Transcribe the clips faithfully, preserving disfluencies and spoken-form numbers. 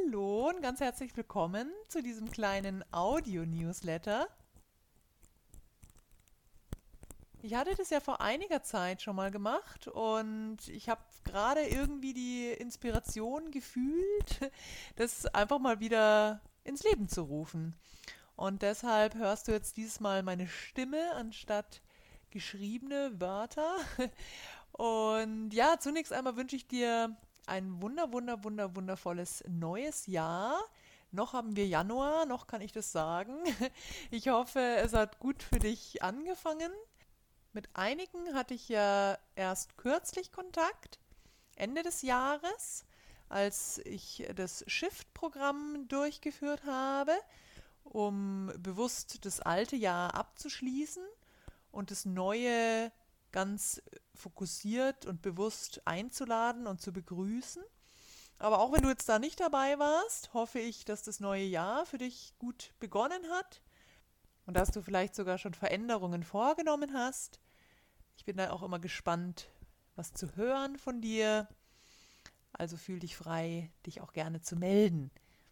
Hallo und ganz herzlich willkommen zu diesem kleinen Audio-Newsletter. Ich hatte das ja vor einiger Zeit schon mal gemacht und ich habe gerade irgendwie die Inspiration gefühlt, das einfach mal wieder ins Leben zu rufen. Und deshalb hörst du jetzt dieses Mal meine Stimme anstatt geschriebene Wörter. Und ja, zunächst einmal wünsche ich dir ein wunder, wunder, wunder, wundervolles neues Jahr. Noch haben wir Januar, noch kann ich das sagen. Ich hoffe, es hat gut für dich angefangen. Mit einigen hatte ich ja erst kürzlich Kontakt, Ende des Jahres, als ich das Shift-Programm durchgeführt habe, um bewusst das alte Jahr abzuschließen und das neue ganz fokussiert und bewusst einzuladen und zu begrüßen. Aber auch wenn du jetzt da nicht dabei warst, hoffe ich, dass das neue Jahr für dich gut begonnen hat und dass du vielleicht sogar schon Veränderungen vorgenommen hast. Ich bin da auch immer gespannt, was zu hören von dir. Also fühl dich frei, dich auch gerne zu melden.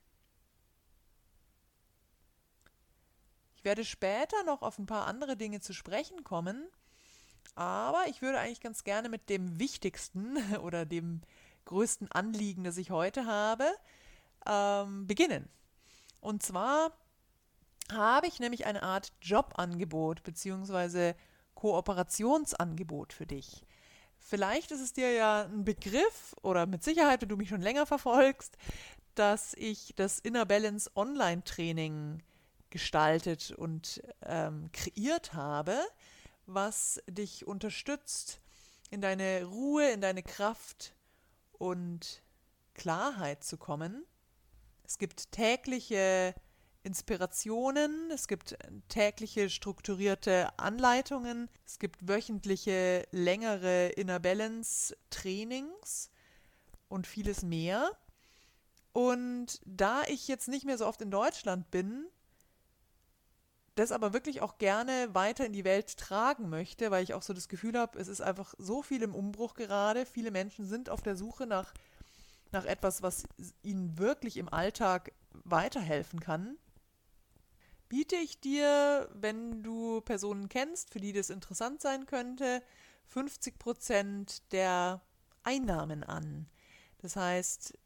Ich werde später noch auf ein paar andere Dinge zu sprechen kommen, aber ich würde eigentlich ganz gerne mit dem wichtigsten oder dem größten Anliegen, das ich heute habe, ähm, beginnen. Und zwar habe ich nämlich eine Art Jobangebot bzw. Kooperationsangebot für dich. Vielleicht ist es dir ja ein Begriff oder mit Sicherheit, wenn du mich schon länger verfolgst, dass ich das Inner Balance Online-Training gestaltet und ähm, kreiert habe, was dich unterstützt, in deine Ruhe, in deine Kraft und Klarheit zu kommen. Es gibt tägliche Inspirationen, es gibt tägliche strukturierte Anleitungen, es gibt wöchentliche längere Inner Balance Trainings und vieles mehr. Und da ich jetzt nicht mehr so oft in Deutschland bin, das aber wirklich auch gerne weiter in die Welt tragen möchte, weil ich auch so das Gefühl habe, es ist einfach so viel im Umbruch gerade. Viele Menschen sind auf der Suche nach, nach etwas, was ihnen wirklich im Alltag weiterhelfen kann. Biete ich dir, wenn du Personen kennst, für die das interessant sein könnte, fünfzig Prozent der Einnahmen an. Das heißt,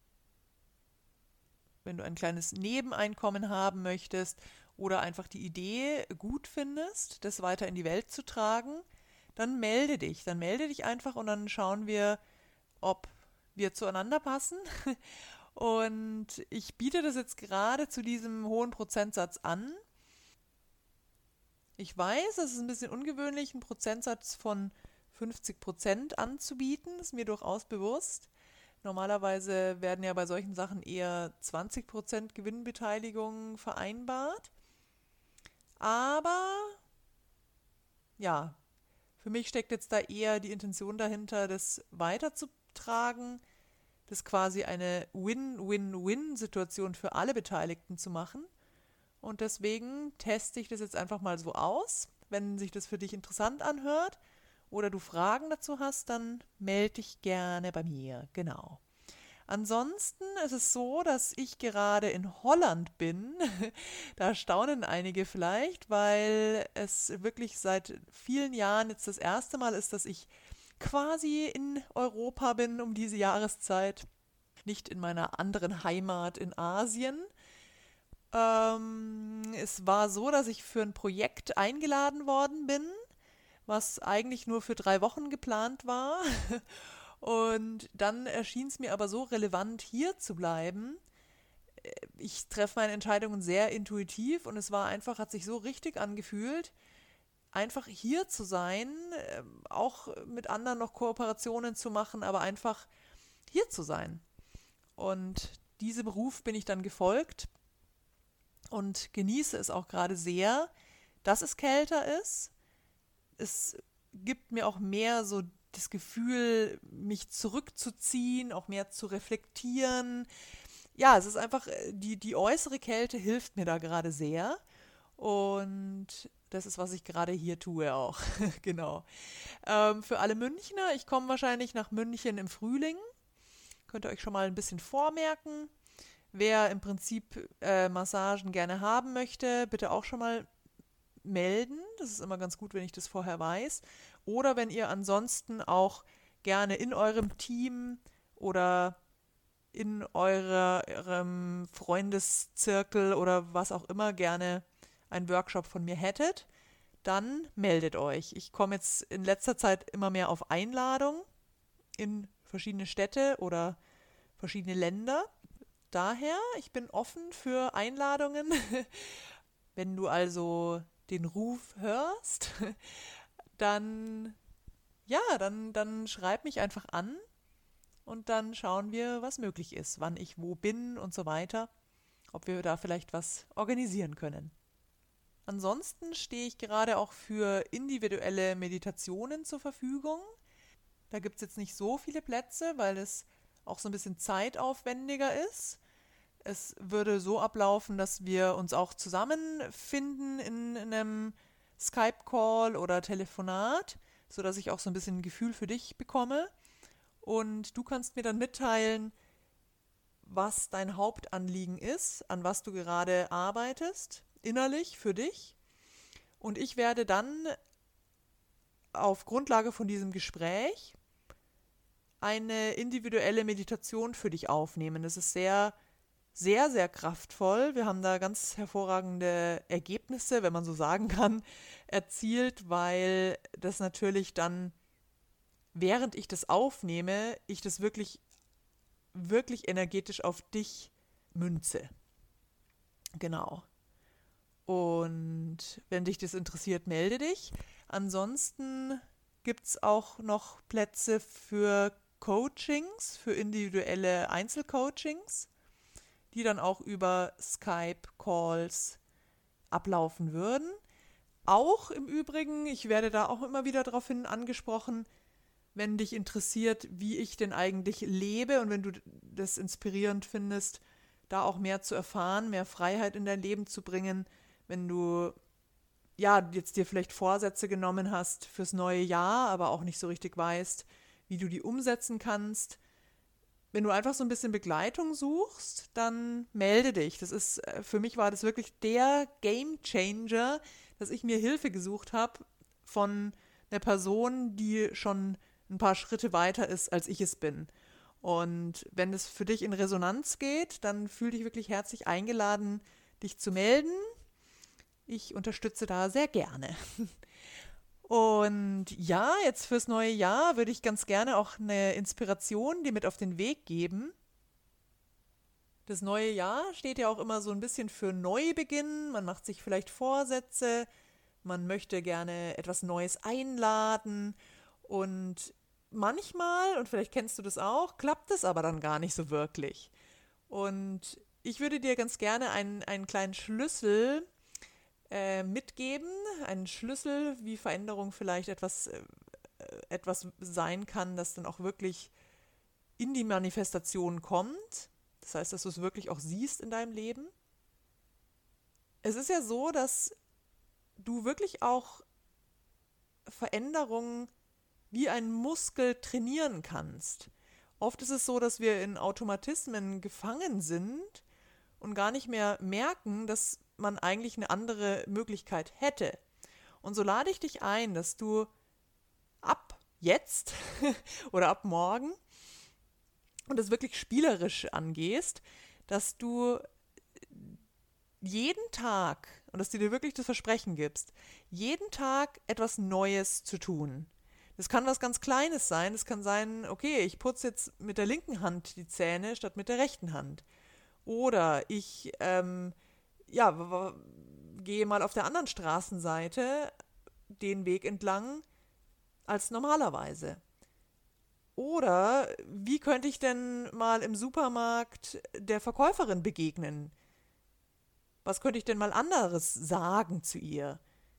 wenn du ein kleines Nebeneinkommen haben möchtest oder einfach die Idee gut findest, das weiter in die Welt zu tragen, dann melde dich. Dann melde dich einfach und dann schauen wir, ob wir zueinander passen. Und ich biete das jetzt gerade zu diesem hohen Prozentsatz an. Ich weiß, es ist ein bisschen ungewöhnlich, einen Prozentsatz von fünfzig Prozent anzubieten, ist mir durchaus bewusst. Normalerweise werden ja bei solchen Sachen eher zwanzig Prozent Gewinnbeteiligung vereinbart. Aber ja, für mich steckt jetzt da eher die Intention dahinter, das weiterzutragen, das quasi eine Win-Win-Win-Situation für alle Beteiligten zu machen. Und deswegen teste ich das jetzt einfach mal so aus. Wenn sich das für dich interessant anhört oder du Fragen dazu hast, dann melde dich gerne bei mir. Genau. Ansonsten ist es so, dass ich gerade in Holland bin. Da staunen einige vielleicht, weil es wirklich seit vielen Jahren jetzt das erste Mal ist, dass ich quasi in Europa bin um diese Jahreszeit. Nicht in meiner anderen Heimat in Asien. Ähm, es war so, dass ich für ein Projekt eingeladen worden bin, was eigentlich nur für drei Wochen geplant war. Und dann erschien es mir aber so relevant, hier zu bleiben. Ich treffe meine Entscheidungen sehr intuitiv und es war einfach, hat sich so richtig angefühlt, einfach hier zu sein, auch mit anderen noch Kooperationen zu machen, aber einfach hier zu sein. Und diesem Ruf bin ich dann gefolgt und genieße es auch gerade sehr, dass es kälter ist. Es gibt mir auch mehr so das Gefühl, mich zurückzuziehen, auch mehr zu reflektieren. Ja, es ist einfach, die, die äußere Kälte hilft mir da gerade sehr. Und das ist, was ich gerade hier tue auch. Genau. Ähm, für alle Münchner, ich komme wahrscheinlich nach München im Frühling. Könnt ihr euch schon mal ein bisschen vormerken. Wer im Prinzip äh, Massagen gerne haben möchte, bitte auch schon mal melden. Das ist immer ganz gut, wenn ich das vorher weiß. Oder wenn ihr ansonsten auch gerne in eurem Team oder in eurer, eurem Freundeszirkel oder was auch immer gerne einen Workshop von mir hättet, dann meldet euch. Ich komme jetzt in letzter Zeit immer mehr auf Einladung in verschiedene Städte oder verschiedene Länder. Daher, ich bin offen für Einladungen. Wenn du also den Ruf hörst, dann ja, dann, dann schreib mich einfach an und dann schauen wir, was möglich ist, wann ich wo bin und so weiter, ob wir da vielleicht was organisieren können. Ansonsten stehe ich gerade auch für individuelle Meditationen zur Verfügung. Da gibt es jetzt nicht so viele Plätze, weil es auch so ein bisschen zeitaufwendiger ist. Es würde so ablaufen, dass wir uns auch zusammenfinden in, in einem Skype-Call oder Telefonat, sodass ich auch so ein bisschen ein Gefühl für dich bekomme. Und du kannst mir dann mitteilen, was dein Hauptanliegen ist, an was du gerade arbeitest, innerlich für dich. Und ich werde dann auf Grundlage von diesem Gespräch eine individuelle Meditation für dich aufnehmen. Das ist sehr, sehr, sehr kraftvoll. Wir haben da ganz hervorragende Ergebnisse, wenn man so sagen kann, erzielt, weil das natürlich dann, während ich das aufnehme, ich das wirklich, wirklich energetisch auf dich münze. Genau. Und wenn dich das interessiert, melde dich. Ansonsten gibt es auch noch Plätze für Coachings, für individuelle Einzelcoachings, die dann auch über Skype-Calls ablaufen würden. Auch im Übrigen, ich werde da auch immer wieder darauf hin angesprochen, wenn dich interessiert, wie ich denn eigentlich lebe und wenn du das inspirierend findest, da auch mehr zu erfahren, mehr Freiheit in dein Leben zu bringen, wenn du ja jetzt dir vielleicht Vorsätze genommen hast fürs neue Jahr, aber auch nicht so richtig weißt, wie du die umsetzen kannst. Wenn du einfach so ein bisschen Begleitung suchst, dann melde dich. Das ist, für mich war das wirklich der Game Changer, dass ich mir Hilfe gesucht habe von einer Person, die schon ein paar Schritte weiter ist, als ich es bin. Und wenn es für dich in Resonanz geht, dann fühl dich wirklich herzlich eingeladen, dich zu melden. Ich unterstütze da sehr gerne. Und ja, jetzt fürs neue Jahr würde ich ganz gerne auch eine Inspiration dir mit auf den Weg geben. Das neue Jahr steht ja auch immer so ein bisschen für Neubeginn. Man macht sich vielleicht Vorsätze, man möchte gerne etwas Neues einladen und manchmal, und vielleicht kennst du das auch, klappt es aber dann gar nicht so wirklich. Und ich würde dir ganz gerne einen, einen kleinen Schlüssel äh, mitgeben, einen Schlüssel, wie Veränderung vielleicht etwas, äh, etwas sein kann, das dann auch wirklich in die Manifestation kommt. Das heißt, dass du es wirklich auch siehst in deinem Leben. Es ist ja so, dass du wirklich auch Veränderungen wie ein Muskel trainieren kannst. Oft ist es so, dass wir in Automatismen gefangen sind und gar nicht mehr merken, dass man eigentlich eine andere Möglichkeit hätte. Und so lade ich dich ein, dass du ab jetzt oder ab morgen und das wirklich spielerisch angehst, dass du jeden Tag, und dass du dir wirklich das Versprechen gibst, jeden Tag etwas Neues zu tun. Das kann was ganz Kleines sein. Das kann sein, okay, ich putze jetzt mit der linken Hand die Zähne statt mit der rechten Hand. Oder ich ähm, ja, w- w- gehe mal auf der anderen Straßenseite den Weg entlang als normalerweise. Oder wie könnte ich denn mal im Supermarkt der Verkäuferin begegnen? Was könnte ich denn mal anderes sagen zu ihr?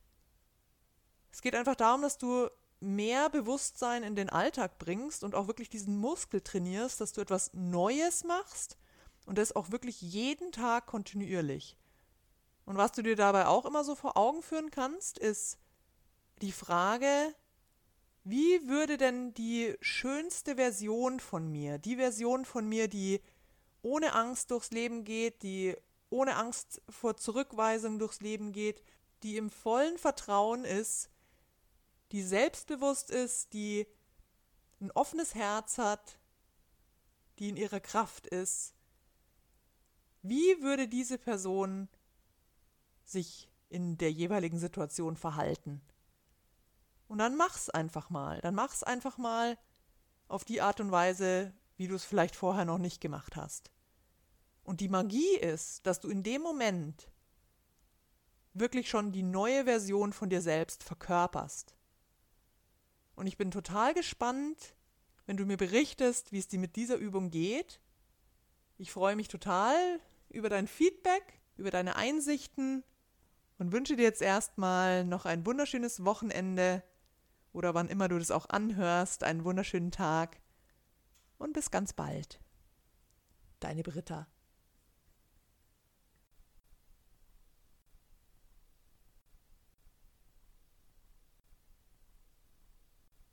Es geht einfach darum, dass du mehr Bewusstsein in den Alltag bringst und auch wirklich diesen Muskel trainierst, dass du etwas Neues machst und das auch wirklich jeden Tag kontinuierlich. Und was du dir dabei auch immer so vor Augen führen kannst, ist die Frage, wie würde denn die schönste Version von mir, die Version von mir, die ohne Angst durchs Leben geht, die ohne Angst vor Zurückweisung durchs Leben geht, die im vollen Vertrauen ist, die selbstbewusst ist, die ein offenes Herz hat, die in ihrer Kraft ist. Wie würde diese Person sich in der jeweiligen Situation verhalten? Und dann mach's einfach mal. Dann mach's einfach mal auf die Art und Weise, wie du es vielleicht vorher noch nicht gemacht hast. Und die Magie ist, dass du in dem Moment wirklich schon die neue Version von dir selbst verkörperst. Und ich bin total gespannt, wenn du mir berichtest, wie es dir mit dieser Übung geht. Ich freue mich total über dein Feedback, über deine Einsichten und wünsche dir jetzt erstmal noch ein wunderschönes Wochenende oder wann immer du das auch anhörst, einen wunderschönen Tag und bis ganz bald. Deine Britta.